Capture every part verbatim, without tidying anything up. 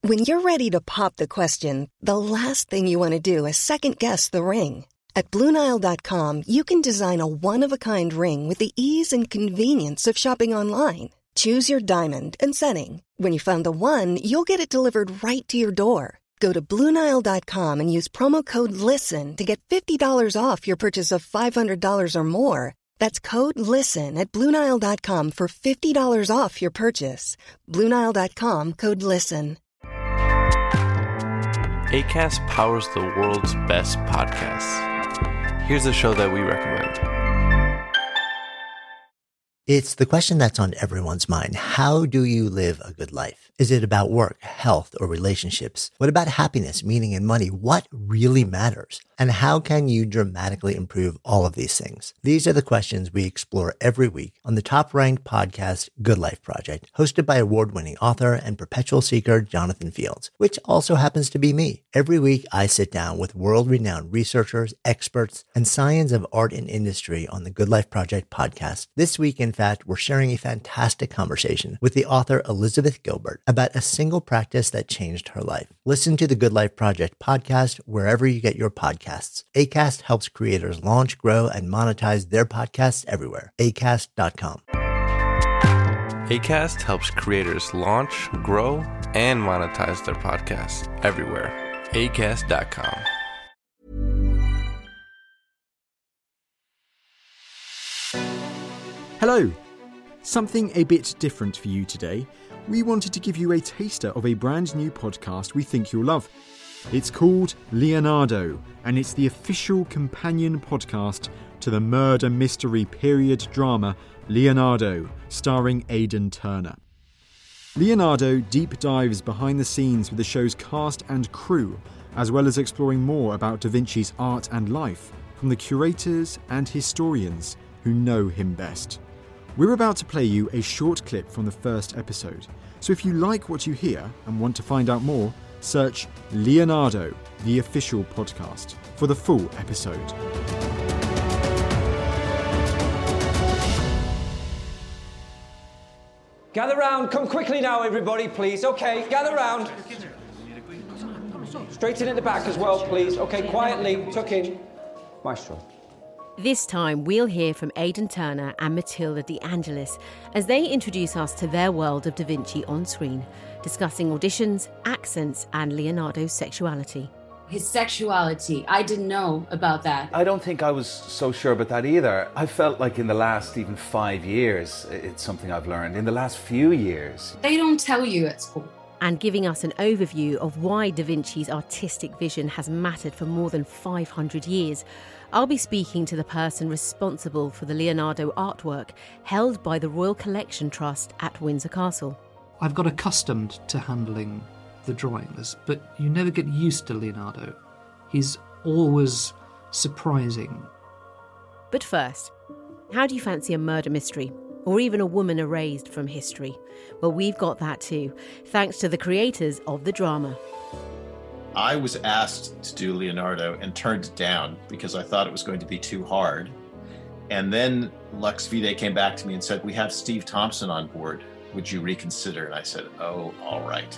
When you're ready to pop the question, the last thing you want to do is second-guess the ring. At Blue Nile dot com, you can design a one-of-a-kind ring with the ease and convenience of shopping online. Choose your diamond and setting. When you find the one, you'll get it delivered right to your door. Go to Blue Nile dot com and use promo code LISTEN to get fifty dollars off your purchase of five hundred dollars or more. That's code LISTEN at Blue Nile dot com for fifty dollars off your purchase. Blue Nile dot com, code LISTEN. Acast powers the world's best podcasts. Here's a show that we recommend. It's the question that's on everyone's mind. How do you live a good life? Is it about work, health, or relationships? What about happiness, meaning, and money? What really matters? And how can you dramatically improve all of these things? These are the questions we explore every week on the top-ranked podcast, Good Life Project, hosted by award-winning author and perpetual seeker Jonathan Fields, which also happens to be me. Every week, I sit down with world-renowned researchers, experts, and science of art and industry on the Good Life Project podcast. This week, in fact, we're sharing a fantastic conversation with the author Elizabeth Gilbert about a single practice that changed her life. Listen to the Good Life Project podcast wherever you get your podcasts. Acast helps creators launch, grow, and monetize their podcasts everywhere. acast dot com. Acast helps creators launch, grow, and monetize their podcasts everywhere. acast dot com. Hello! Something a bit different for you today. We wanted to give you a taster of a brand new podcast we think you'll love. It's called Leonardo, and it's the official companion podcast to the murder mystery period drama Leonardo, starring Aidan Turner. Leonardo deep dives behind the scenes with the show's cast and crew, as well as exploring more about Da Vinci's art and life from the curators and historians who know him best. We're about to play you a short clip from the first episode, so if you like what you hear and want to find out more, search Leonardo, the official podcast, for the full episode. Gather round, come quickly now everybody, please. Okay, gather round. Straight in at the back as well, please. Okay, quietly, tuck in. Maestro. This time, we'll hear from Aidan Turner and Matilda De Angelis as they introduce us to their world of Da Vinci on screen, discussing auditions, accents, and Leonardo's sexuality. His sexuality, I didn't know about that. I don't think I was so sure about that either. I felt like in the last even five years, it's something I've learned. In the last few years. They don't tell you at school. And giving us an overview of why Da Vinci's artistic vision has mattered for more than five hundred years, I'll be speaking to the person responsible for the Leonardo artwork held by the Royal Collection Trust at Windsor Castle. I've got accustomed to handling the drawings, but you never get used to Leonardo. He's always surprising. But first, how do you fancy a murder mystery? Or even a woman erased from history? Well, we've got that too, thanks to the creators of the drama. I was asked to do Leonardo and turned it down because I thought it was going to be too hard. And then Lux Vide came back to me and said, we have Steve Thompson on board. Would you reconsider? And I said, oh, all right.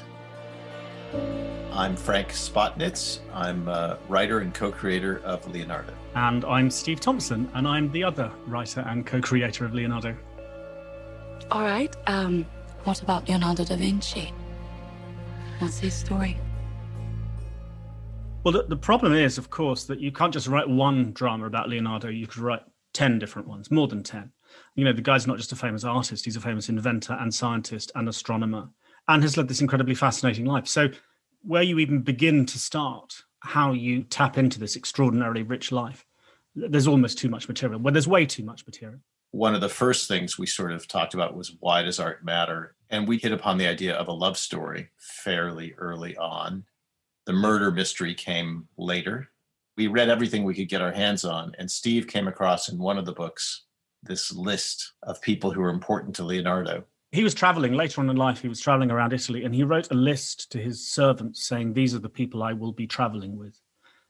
I'm Frank Spotnitz. I'm a writer and co-creator of Leonardo. And I'm Steve Thompson, and I'm the other writer and co-creator of Leonardo. All right, um, what about Leonardo da Vinci? What's his story? Well, the, the problem is, of course, that you can't just write one drama about Leonardo. You could write ten different ones, more than ten. You know, the guy's not just a famous artist, he's a famous inventor and scientist and astronomer, and has led this incredibly fascinating life. So where you even begin to start, how you tap into this extraordinarily rich life, there's almost too much material. Well, there's way too much material. One of the first things we sort of talked about was, why does art matter? And we hit upon the idea of a love story fairly early on. The murder mystery came later. We read everything we could get our hands on, and Steve came across in one of the books this list of people who were important to Leonardo. He was traveling later on in life, he was traveling around Italy, and he wrote a list to his servants saying, these are the people I will be traveling with.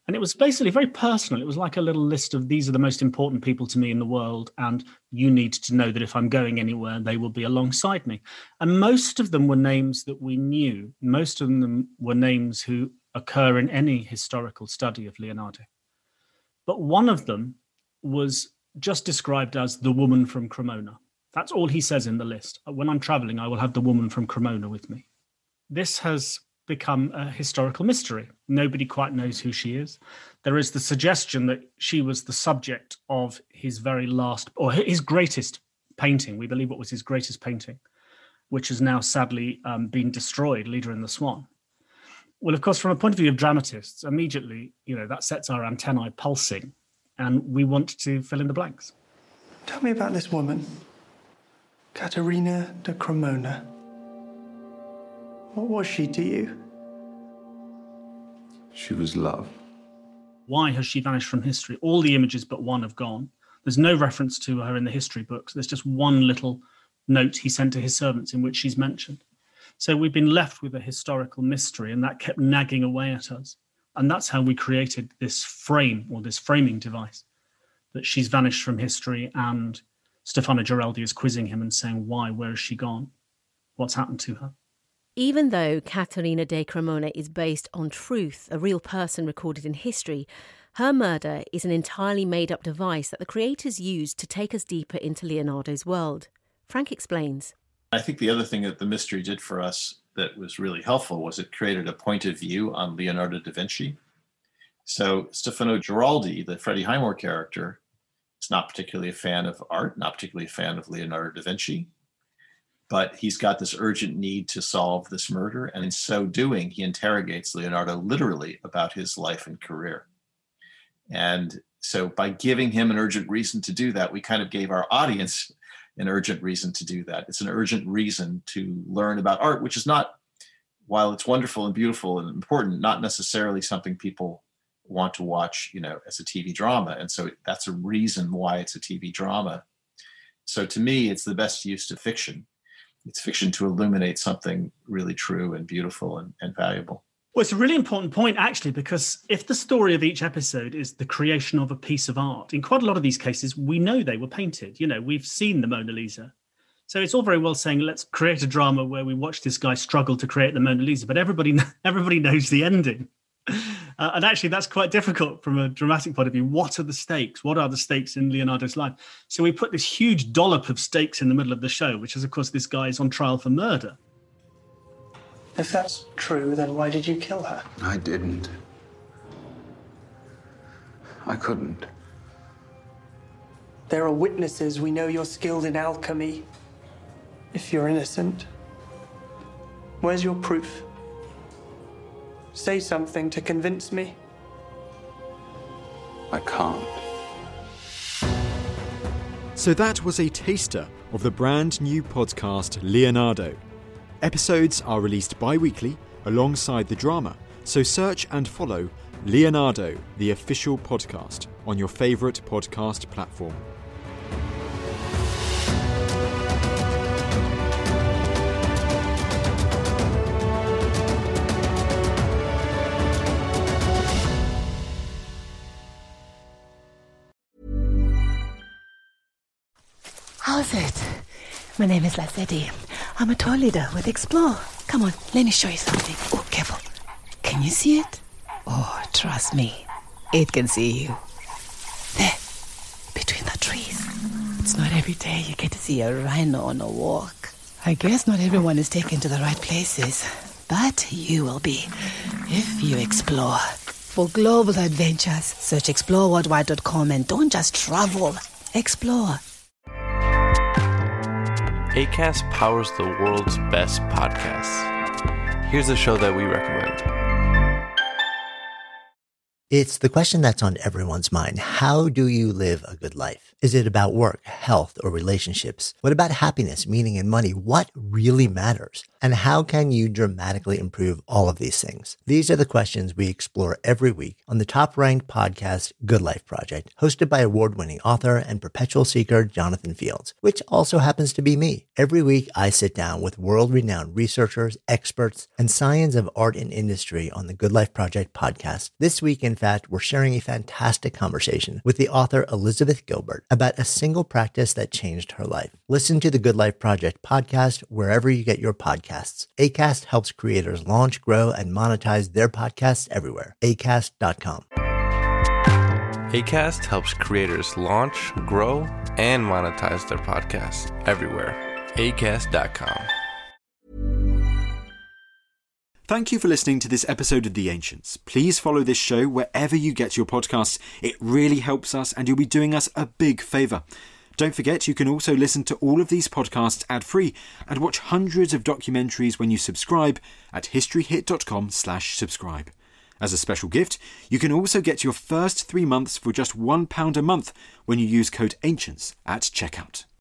And it was basically very personal. It was like a little list of these are the most important people to me in the world. And you need to know that if I'm going anywhere, they will be alongside me. And most of them were names that we knew. Most of them were names who occur in any historical study of Leonardo. But one of them was just described as the woman from Cremona. That's all he says in the list. When I'm traveling, I will have the woman from Cremona with me. This has become a historical mystery. Nobody quite knows who she is. There is the suggestion that she was the subject of his very last, or his greatest painting. We believe what was his greatest painting, which has now sadly um, been destroyed, Leader in the Swan. Well, of course, from a point of view of dramatists, immediately, you know, that sets our antennae pulsing, and we want to fill in the blanks. Tell me about this woman, Caterina de Cremona. What was she to you? She was love. Why has she vanished from history? All the images but one have gone. There's no reference to her in the history books. There's just one little note he sent to his servants in which she's mentioned. So we've been left with a historical mystery, and that kept nagging away at us. And that's how we created this frame, or this framing device, that she's vanished from history, and Stefano Giraldi is quizzing him and saying, why? Where has she gone? What's happened to her? Even though Caterina de Cremona is based on truth, a real person recorded in history, her murder is an entirely made-up device that the creators used to take us deeper into Leonardo's world. Frank explains. I think the other thing that the mystery did for us that was really helpful was it created a point of view on Leonardo da Vinci. So Stefano Giraldi, the Freddie Highmore character, is not particularly a fan of art, not particularly a fan of Leonardo da Vinci. But he's got this urgent need to solve this murder. And in so doing, he interrogates Leonardo literally about his life and career. And so by giving him an urgent reason to do that, we kind of gave our audience an urgent reason to do that. It's an urgent reason to learn about art, which is not, while it's wonderful and beautiful and important, not necessarily something people want to watch, you know, as a T V drama. And so that's a reason why it's a T V drama. So to me, it's the best use of fiction. It's fiction to illuminate something really true and beautiful and, and valuable. Well, it's a really important point, actually, because if the story of each episode is the creation of a piece of art, in quite a lot of these cases, we know they were painted. You know, we've seen the Mona Lisa. So it's all very well saying, let's create a drama where we watch this guy struggle to create the Mona Lisa, but everybody, everybody knows the ending. Uh, and actually, that's quite difficult from a dramatic point of view. What are the stakes? What are the stakes in Leonardo's life? So we put this huge dollop of stakes in the middle of the show, which is, of course, this guy is on trial for murder. If that's true, then why did you kill her? I didn't. I couldn't. There are witnesses. We know you're skilled in alchemy. If you're innocent, where's your proof? Say something to convince me. I can't. So that was a taster of the brand new podcast Leonardo. Episodes are released bi-weekly alongside the drama, so search and follow Leonardo, the official podcast, on your favourite podcast platform. How's it? My name is Lazzetti. I'm a tour leader with Explore. Come on, let me show you something. Oh, careful. Can you see it? Oh, trust me. It can see you. There, between the trees. It's not every day you get to see a rhino on a walk. I guess not everyone is taken to the right places, but you will be if you explore. For global adventures, search explore worldwide dot com and don't just travel. Explore. Acast powers the world's best podcasts. Here's a show that we recommend. It's the question that's on everyone's mind. How do you live a good life? Is it about work, health, or relationships? What about happiness, meaning, and money? What really matters? And how can you dramatically improve all of these things? These are the questions we explore every week on the top-ranked podcast Good Life Project, hosted by award-winning author and perpetual seeker Jonathan Fields, which also happens to be me. Every week, I sit down with world-renowned researchers, experts, and science of art and industry on the Good Life Project podcast. This week, in fact, we're sharing a fantastic conversation with the author Elizabeth Gilbert about a single practice that changed her life. Listen to the Good Life Project podcast wherever you get your podcasts. Acast helps creators launch, grow, and monetize their podcasts everywhere. acast dot com. Acast helps creators launch, grow, and monetize their podcasts everywhere. acast dot com. Thank you for listening to this episode of The Ancients. Please follow this show wherever you get your podcasts. It really helps us and you'll be doing us a big favour. Don't forget, you can also listen to all of these podcasts ad-free and watch hundreds of documentaries when you subscribe at historyhit.com slash subscribe. As a special gift, you can also get your first three months for just one pound a month when you use code ANCIENTS at checkout.